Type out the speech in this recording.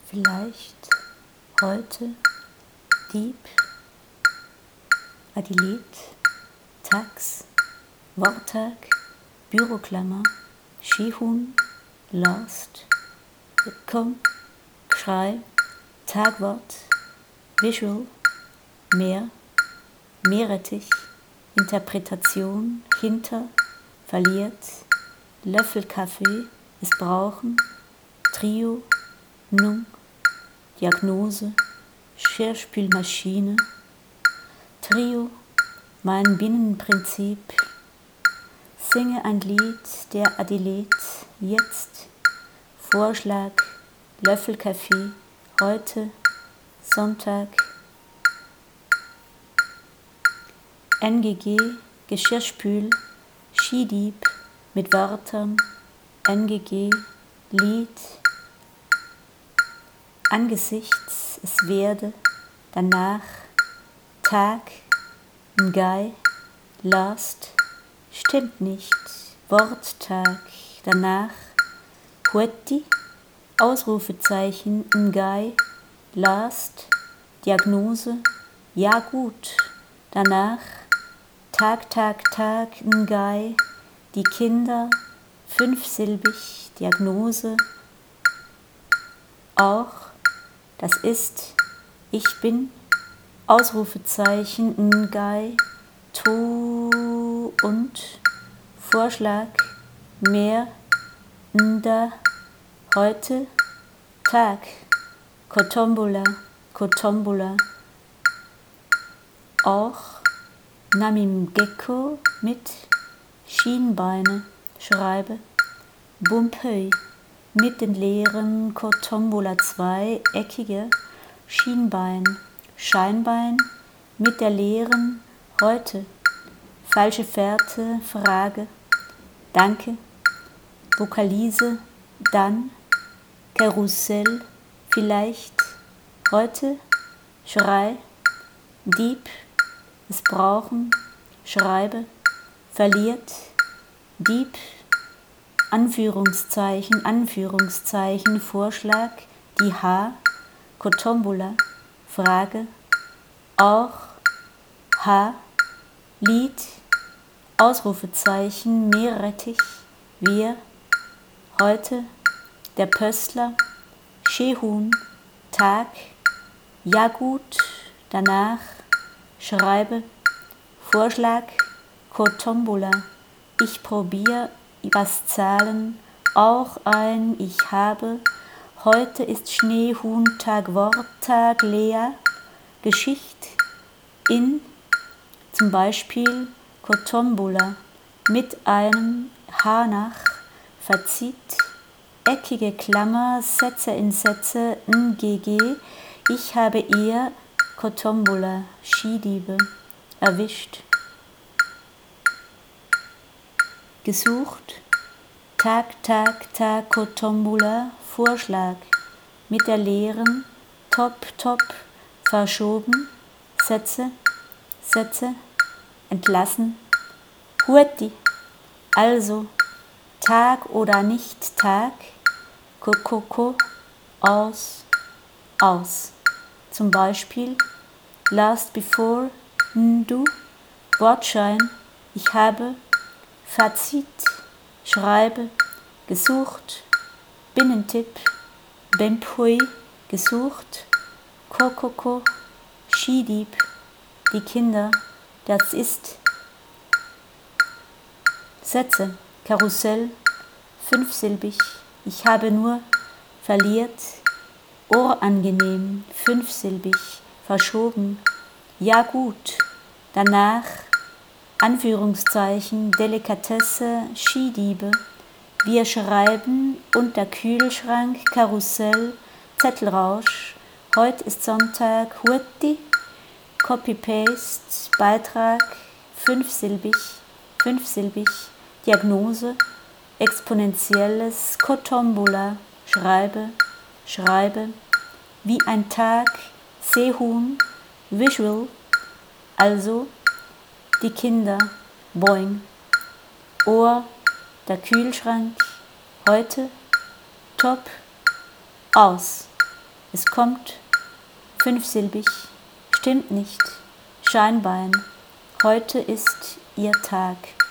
vielleicht, heute, Dieb, Adilet, Tax, Worttag, Büroklammer, Skihun, Lost, Komm, Schrei, Tagwort, Visual, Meer, Meerrettich, Interpretation, hinter, verliert, Löffelkaffee, es brauchen, Trio, Nung, Diagnose, Geschirrspülmaschine, Trio, mein Binnenprinzip, singe ein Lied der Adilet, jetzt, Vorschlag, Löffelkaffee, heute, Sonntag, NGG, Geschirrspül, Skidieb, mit Wörtern, NGG, Lied, angesichts, es werde, danach, Tag, Ngai, last, stimmt nicht, Worttag, danach, Huetti, Ausrufezeichen, Ngai, last, Diagnose, ja gut, danach, Tag, Tag, Tag, Ngai, die Kinder, fünfsilbig, Diagnose, auch, das ist, ich bin, Ausrufezeichen, Ngai, to und, Vorschlag, mehr, nda, heute, Tag, Kotombola, Kotombola, auch, Namimgekko mit Schienbeine, schreibe, Bumpöy, mit den leeren Kotombola 2, eckige, Schienbein, Scheinbein, mit der leeren, heute, falsche Fährte, Frage, danke, Vokalise, dann, Karussell, vielleicht, heute, Schrei, Dieb, es brauchen, schreibe, verliert, Dieb, Anführungszeichen, Anführungszeichen, Vorschlag, die H, Kotombola, Frage, auch, H, Lied, Ausrufezeichen, Meerrettich, wir, heute, der Pöstler, Skihun, Tag, ja gut, danach, schreibe, Vorschlag, Kotombola, ich probier, was zahlen, auch ein, ich habe, heute ist Schneehuhn-Tag, Worttag, Lea, Geschicht, in, zum Beispiel, Kotombola, mit einem Hanach, verzieht, eckige Klammer, Sätze in Sätze, ngg, ich habe ihr, Kotombola, Skidiebe, erwischt, gesucht, Tag, Tag, Tag, Kotombola, Vorschlag, mit der leeren, Top, Top, verschoben, Sätze, Sätze, entlassen, Huetti, also, Tag oder nicht Tag, Kokoko, aus, aus, zum Beispiel, last before, ndu, Wortschein, ich habe, Fazit, schreibe, gesucht, Binnentipp, Bempui, gesucht, Kokoko, Skidieb, die Kinder, das ist, Sätze, Karussell, fünfsilbig, ich habe nur, verliert, ohrangenehm, fünfsilbig, verschoben, ja gut, danach, Anführungszeichen, Delikatesse, Skidiebe, wir schreiben, unter Kühlschrank, Karussell, Zettelrausch, heute ist Sonntag, Huetti, Copy-Paste, Beitrag, fünfsilbig, Diagnose, exponentielles, Kotombola, schreibe, schreibe, wie ein Tag, Seehuhn, Visual, also, die Kinder, Boing, Ohr, der Kühlschrank, heute, Top, aus. Es kommt, fünfsilbig, stimmt nicht, Scheinbein, heute ist ihr Tag.